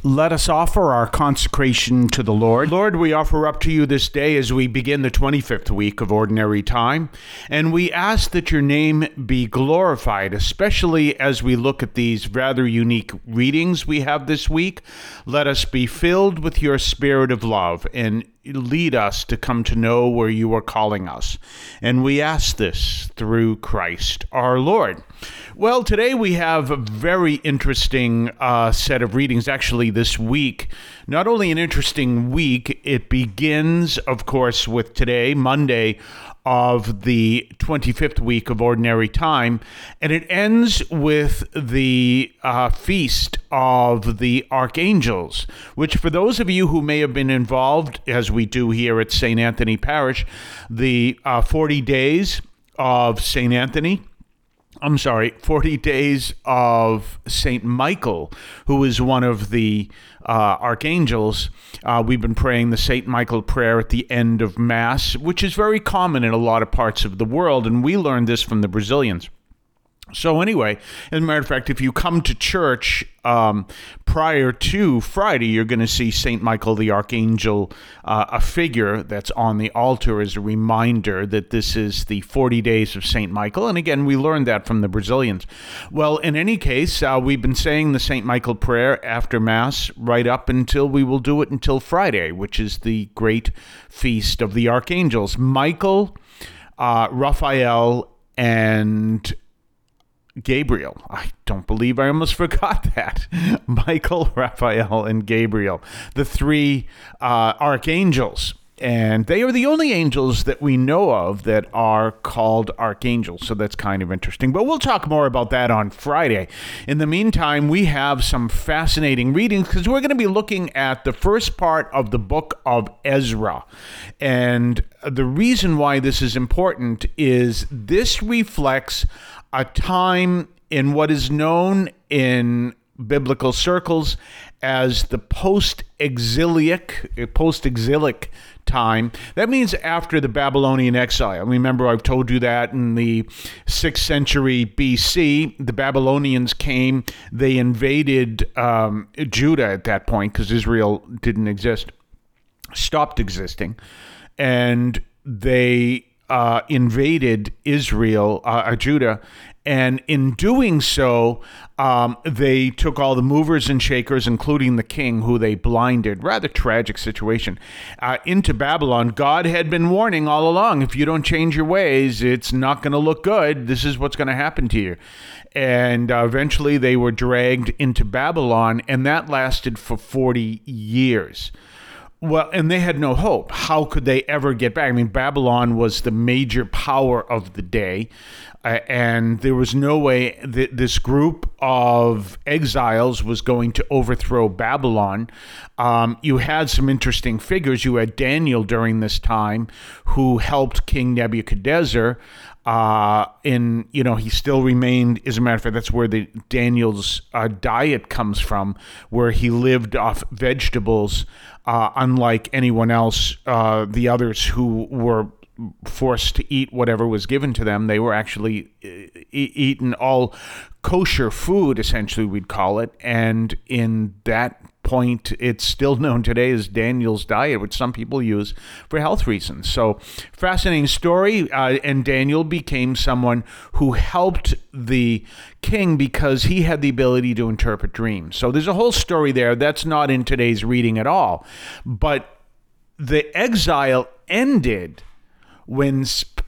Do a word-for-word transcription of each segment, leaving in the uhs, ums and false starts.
Let us offer our consecration to the Lord. Lord, we offer up to you this day as we begin the twenty-fifth week of Ordinary Time, and we ask that your name be glorified, especially as we look at these rather unique readings we have this week. Let us be filled with your spirit of love and lead us to come to know where you are calling us. And we ask this through Christ our Lord. Well, today we have a very interesting uh, set of readings, actually, this week. Not only an interesting week, it begins, of course, with today, Monday, of the twenty-fifth week of Ordinary Time, and it ends with the uh, Feast of the Archangels, which for those of you who may have been involved, as we do here at Saint Anthony Parish, the uh, forty days of Saint Anthony, I'm sorry, forty days of Saint Michael, who is one of the uh, archangels. Uh, we've been praying the Saint Michael prayer at the end of Mass, which is very common in a lot of parts of the world, and we learned this from the Brazilians. So anyway, as a matter of fact, if you come to church um, prior to Friday, you're going to see Saint Michael the Archangel, uh, a figure that's on the altar as a reminder that this is the forty days of Saint Michael. And again, we learned that from the Brazilians. Well, in any case, uh, we've been saying the Saint Michael prayer after Mass right up until we will do it until Friday, which is the great feast of the Archangels. Michael, uh, Raphael, and Gabriel. I don't believe I almost forgot that. Michael, Raphael, and Gabriel, the three uh, archangels. And they are the only angels that we know of that are called archangels. So that's kind of interesting. But we'll talk more about that on Friday. In the meantime, we have some fascinating readings because we're going to be looking at the first part of the book of Ezra. And the reason why this is important is this reflects a time in what is known in biblical circles as the post-exilic, post-exilic time. That means after the Babylonian exile. Remember, I've told you that in the sixth century B C, the Babylonians came, they invaded um, Judah at that point because Israel didn't exist, stopped existing, and they Uh, invaded Israel, uh, Judah, and in doing so, um, they took all the movers and shakers, including the king, who they blinded. Rather tragic situation. Uh, into Babylon. God had been warning all along, if you don't change your ways, it's not going to look good. This is what's going to happen to you. And uh, eventually they were dragged into Babylon, and that lasted for forty years. Well, and they had no hope. How could they ever get back? I mean, Babylon was the major power of the day, uh, and there was no way that this group of exiles was going to overthrow Babylon. Um, you had some interesting figures. You had Daniel during this time, who helped King Nebuchadnezzar. Uh, in, you know, he still remained, as a matter of fact, that's where the Daniel's uh, diet comes from, where he lived off vegetables, uh, unlike anyone else, uh, the others who were forced to eat whatever was given to them. They were actually e- eating all kosher food, essentially, we'd call it. And in that point, it's still known today as Daniel's diet, which some people use for health reasons. So, fascinating story. Uh, and Daniel became someone who helped the king because he had the ability to interpret dreams. So there's a whole story there. That's not in today's reading at all. But the exile ended when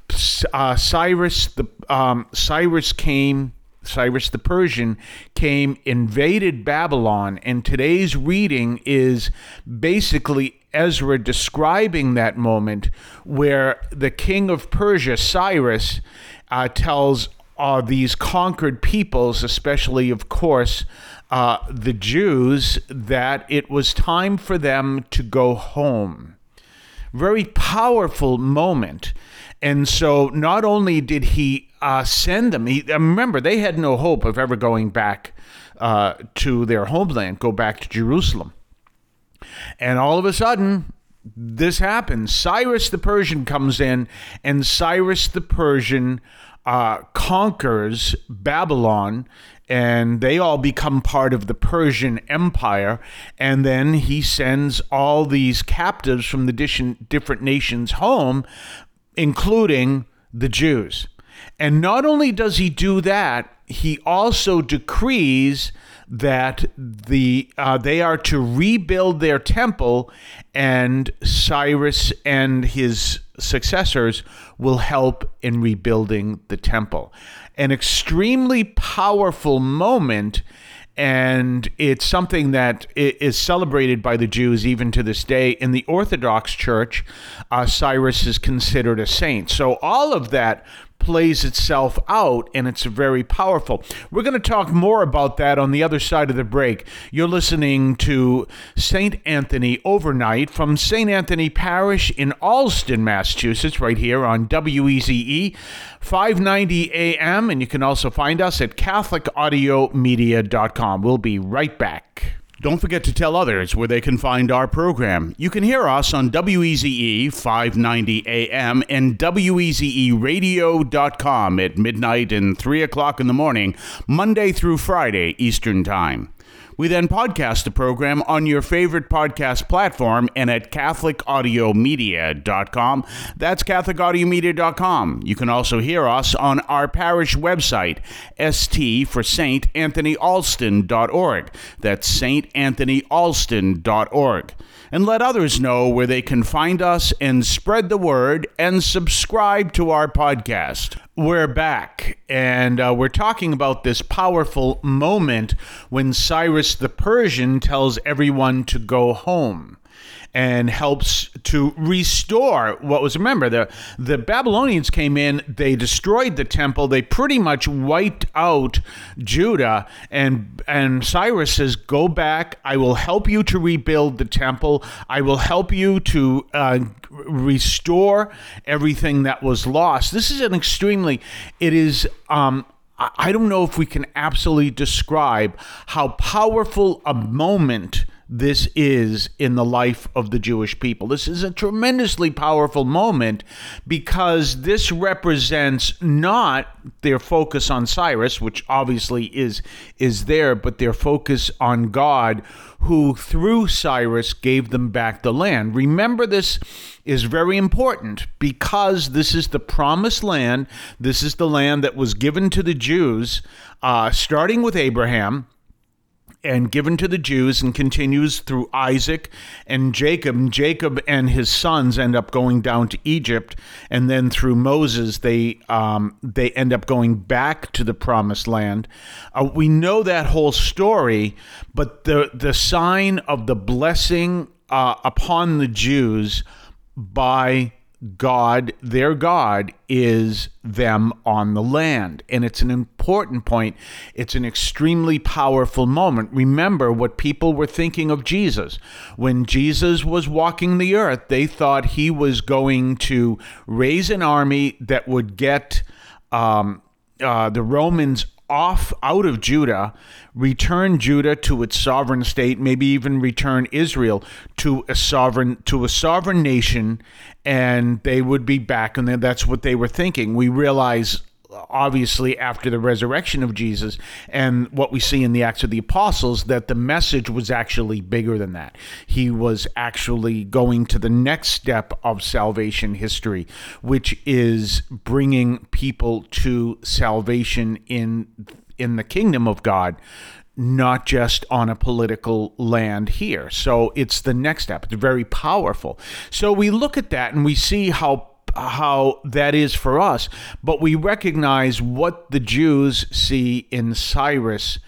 uh, Cyrus the um, Cyrus came. Cyrus the Persian came, invaded Babylon, and today's reading is basically Ezra describing that moment where the king of Persia, Cyrus, uh, tells uh, these conquered peoples, especially, of course, uh, the Jews, that it was time for them to go home. Very powerful moment. And so not only did he uh, send them, he, remember, they had no hope of ever going back uh, to their homeland, go back to Jerusalem. And all of a sudden, this happens. Cyrus the Persian comes in, and Cyrus the Persian uh, conquers Babylon, and they all become part of the Persian Empire. And then he sends all these captives from the different nations home, including the Jews. And not only does he do that, he also decrees that the uh, they are to rebuild their temple, and Cyrus and his successors will help in rebuilding the temple. An extremely powerful moment, and it's something that is celebrated by the Jews even to this day. In the Orthodox Church, uh, Cyrus is considered a saint. So all of that plays itself out, and it's very powerful. We're going to talk more about that on the other side of the break. You're listening to Saint Anthony Overnight from Saint Anthony Parish in Allston, Massachusetts, right here on W E Z E five ninety A M, and you can also find us at Catholic Audio Media dot com. We'll be right back. Don't forget to tell others where they can find our program. You can hear us on W E Z E five ninety A M and W E Z E radio dot com at midnight and three o'clock in the morning, Monday through Friday, Eastern Time. We then podcast the program on your favorite podcast platform and at Catholic Audio Media dot com. That's Catholic Audio Media dot com. You can also hear us on our parish website, S T for Saint Anthony Alston dot org. That's Saint Anthony Alston dot org. And let others know where they can find us and spread the word and subscribe to our podcast. We're back, and uh, we're talking about this powerful moment when Cyrus the Persian tells everyone to go home and helps to restore what was, remember, the, the Babylonians came in, they destroyed the temple, they pretty much wiped out Judah, and and Cyrus says, go back, I will help you to rebuild the temple, I will help you to uh, restore everything that was lost. This is an extremely, it is, um, I don't know if we can absolutely describe how powerful a moment this is in the life of the Jewish people. This is a tremendously powerful moment because this represents not their focus on Cyrus, which obviously is is there, but their focus on God, who through Cyrus gave them back the land. Remember, this is very important because this is the promised land. This is the land that was given to the Jews, uh, starting with Abraham, and given to the Jews and continues through Isaac and Jacob. And Jacob and his sons end up going down to Egypt, and then through Moses, they um, they end up going back to the promised land. Uh, we know that whole story, but the, the sign of the blessing uh, upon the Jews by God, their God, is them on the land. And it's an important point. It's an extremely powerful moment. Remember what people were thinking of Jesus. When Jesus was walking the earth, they thought he was going to raise an army that would get um, uh, the Romans off out of Judah, return Judah to its sovereign state, maybe even return Israel to a sovereign to a sovereign nation, and they would be back. And that's what they were thinking. We realize, obviously, after the resurrection of Jesus and what we see in the Acts of the Apostles, that the message was actually bigger than that. He was actually going to the next step of salvation history, which is bringing people to salvation in in the kingdom of God, not just on a political land here. So it's the next step. It's very powerful. So we look at that and we see how how that is for us, but we recognize what the Jews see in Cyrus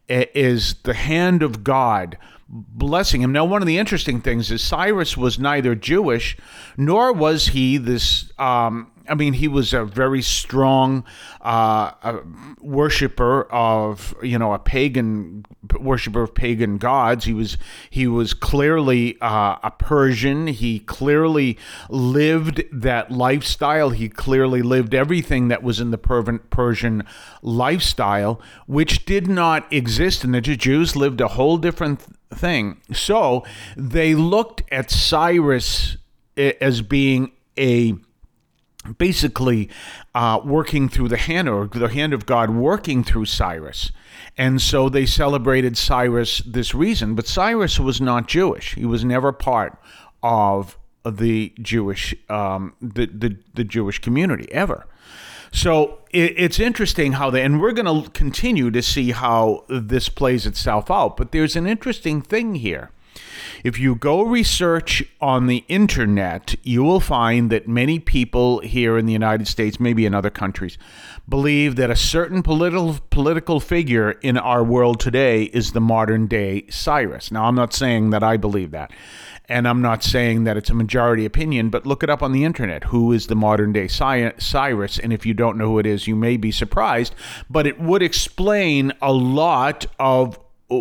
is the hand of God blessing him. Now, one of the interesting things is Cyrus was neither Jewish, nor was he this, um, I mean, he was a very strong uh, a worshiper of, you know, a pagan worshiper of pagan gods. He was he was clearly uh, a Persian. He clearly lived that lifestyle. He clearly lived everything that was in the Persian lifestyle, which did not exist. And the Jews lived a whole different thing. So they looked at Cyrus as being a basically uh, working through the hand, or the hand of God working through Cyrus. And so they celebrated Cyrus this reason. But Cyrus was not Jewish. He was never part of the Jewish um, the, the the Jewish community ever. So it, it's interesting how they, and we're going to continue to see how this plays itself out. But there's an interesting thing here. If you go research on the internet, you will find that many people here in the United States, maybe in other countries, believe that a certain political political figure in our world today is the modern day Cyrus. Now, I'm not saying that I believe that, and I'm not saying that it's a majority opinion, but look it up on the internet. Who is the modern day Cyrus? And if you don't know who it is, you may be surprised, but it would explain a lot of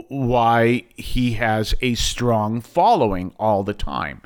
why he has a strong following all the time.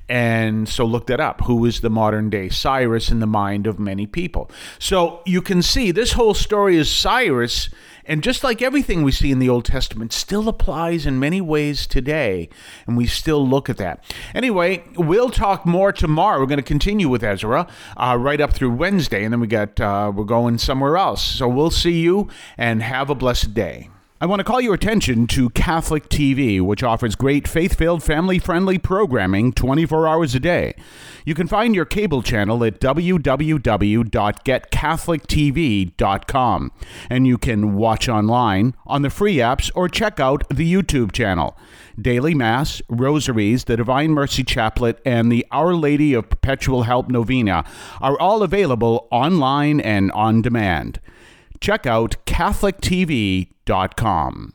And so look that up. Who is the modern day Cyrus in the mind of many people? So you can see this whole story is Cyrus, and just like everything we see in the Old Testament still applies in many ways today, and we still look at that. Anyway, we'll talk more tomorrow. We're going to continue with Ezra uh, right up through Wednesday, and then we got uh, we're going somewhere else. So we'll see you, and have a blessed day. I want to call your attention to Catholic T V, which offers great faith-filled, family-friendly programming twenty-four hours a day. You can find your cable channel at w w w dot get catholic t v dot com, and you can watch online on the free apps or check out the YouTube channel. Daily Mass, Rosaries, the Divine Mercy Chaplet, and the Our Lady of Perpetual Help Novena are all available online and on demand. Check out catholic t v dot com.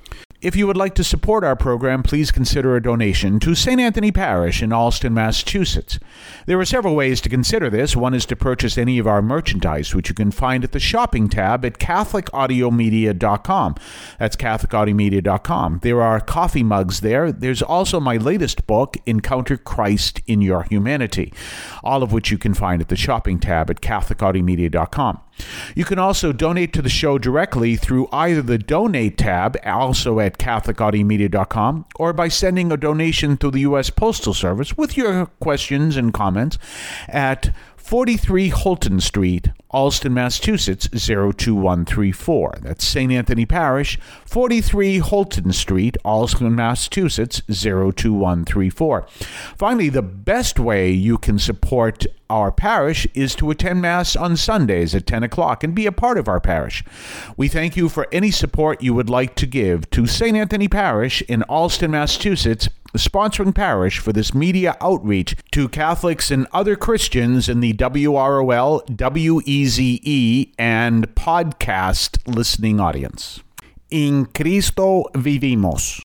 If you would like to support our program, please consider a donation to Saint Anthony Parish in Allston, Massachusetts. There are several ways to consider this. One is to purchase any of our merchandise, which you can find at the shopping tab at catholic audio media dot com. That's catholic audio media dot com. There are coffee mugs there. There's also my latest book, Encounter Christ in Your Humanity, all of which you can find at the shopping tab at catholic audio media dot com. You can also donate to the show directly through either the Donate tab, also at catholic audio media dot com, or by sending a donation through the U S Postal Service with your questions and comments at forty-three Holton Street, Allston, Massachusetts, zero two one three four. That's Saint Anthony Parish, forty-three Holton Street, Allston, Massachusetts, zero two one three four. Finally, the best way you can support our parish is to attend Mass on Sundays at ten o'clock and be a part of our parish. We thank you for any support you would like to give to Saint Anthony Parish in Allston, Massachusetts, the sponsoring parish for this media outreach to Catholics and other Christians in the W R O L, W E Z E, and podcast listening audience. In Cristo vivimos.